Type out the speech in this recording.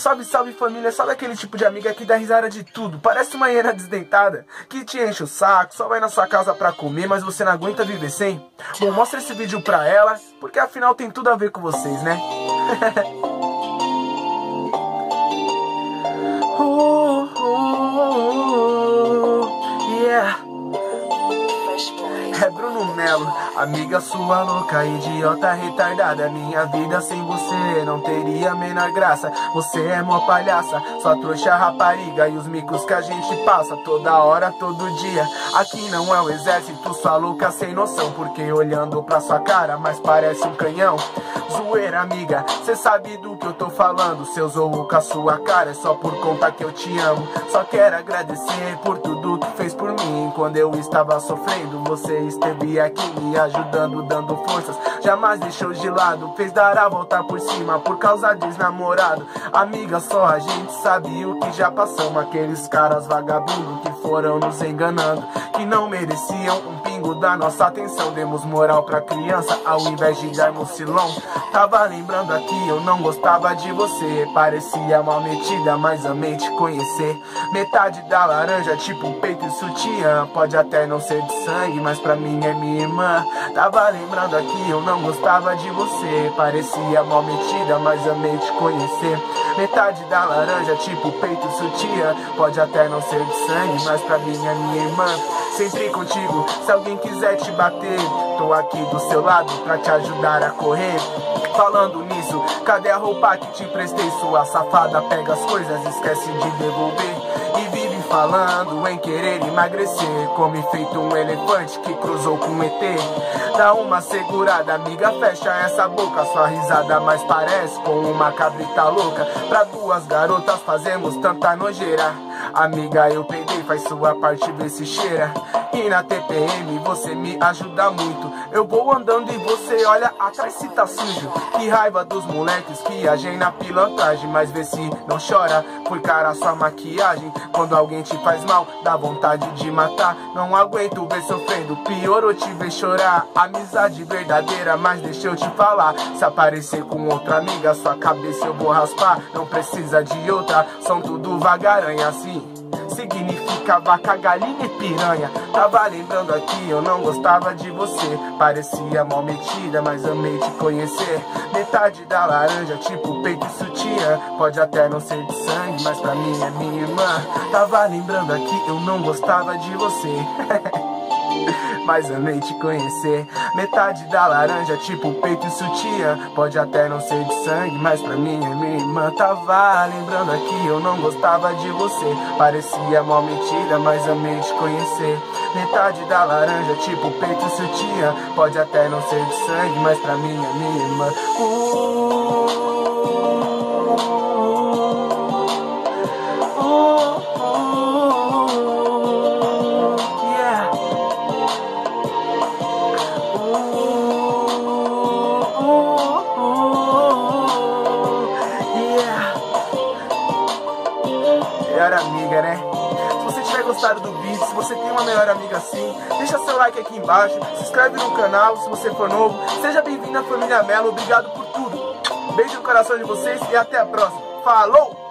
Salve, salve família, sabe aquele tipo de amiga que dá risada de tudo? Parece uma hiena desdentada, que te enche o saco, só vai na sua casa pra comer, mas você não aguenta viver sem? Bom, mostra esse vídeo pra ela, porque afinal tem tudo a ver com vocês, né? Yeah. É Bruno Melo, amiga sua louca, idiota retardada. Minha vida sem você não teria a menor graça. Você é mó palhaça, só trouxa rapariga. E os micos que a gente passa toda hora, todo dia. Aqui não é o exército, sua louca sem noção. Porque olhando pra sua cara, mas parece um canhão. Zoeira amiga, cê sabe do que eu tô falando. Se eu zoo com a sua cara é só por conta que eu te amo. Só quero agradecer por tudo que fez por mim. Quando eu estava sofrendo, você esteve aqui me ajudando, dando forças. Jamais deixou de lado, fez dar a volta por cima por causa de ex-namorado. Amiga, só a gente sabe o que já passamos. Aqueles caras vagabundos que foram nos enganando, que não mereciam um pingo da nossa atenção. Demos moral pra criança ao invés de darmos silão. Tava lembrando aqui, eu não gostava de você. Parecia mal metida, mas amei te conhecer. Metade da laranja, tipo peito e sutiã. Pode até não ser de sangue, mas pra mim é minha irmã. Tava lembrando aqui, eu não gostava de você. Parecia mal metida, mas amei te conhecer. Metade da laranja, tipo peito e sutiã. Pode até não ser de sangue, mas pra mim é minha irmã. Sempre contigo, se alguém quiser te bater, tô aqui do seu lado pra te ajudar a correr. Falando nisso, cadê a roupa que te emprestei? Sua safada pega as coisas, esquece de devolver. E vive falando em querer emagrecer, come feito um elefante que cruzou com um ET. Dá uma segurada, amiga, fecha essa boca. Sua risada mais parece com uma cabrita louca. Pra duas garotas fazemos tanta nojeira. Amiga, eu peidei, faz sua parte, vê se cheira. E na TPM você me ajuda muito. Eu vou andando e você olha atrás se tá sujo. Que raiva dos moleques que agem na pilantragem. Mas vê se não chora, por cara sua maquiagem. Quando alguém te faz mal, dá vontade de matar. Não aguento ver sofrendo, pior eu te ver chorar. Amizade verdadeira, mas deixa eu te falar. Se aparecer com outra amiga, sua cabeça eu vou raspar. Não precisa de outra, são tudo vagaranha assim. Significa vaca, galinha e piranha. Tava lembrando aqui, eu não gostava de você. Parecia mal metida, mas amei te conhecer. Metade da laranja, tipo peito e sutiã. Pode até não ser de sangue, mas pra mim é minha irmã. Tava lembrando aqui, eu não gostava de você. Mas amei te conhecer. Metade da laranja, tipo peito e sutiã. Pode até não ser de sangue, mas pra mim é minha irmã. Tava lembrando aqui, eu não gostava de você. Parecia mal metida, mas amei te conhecer. Metade da laranja, tipo peito e sutiã. Pode até não ser de sangue, mas pra mim é minha irmã. Melhor amiga, né? Se você tiver gostado do vídeo, se você tem uma melhor amiga assim, deixa seu like aqui embaixo, se inscreve no canal se você for novo. Seja bem-vindo à família Melo, obrigado por tudo. Beijo no coração de vocês e até a próxima. Falou!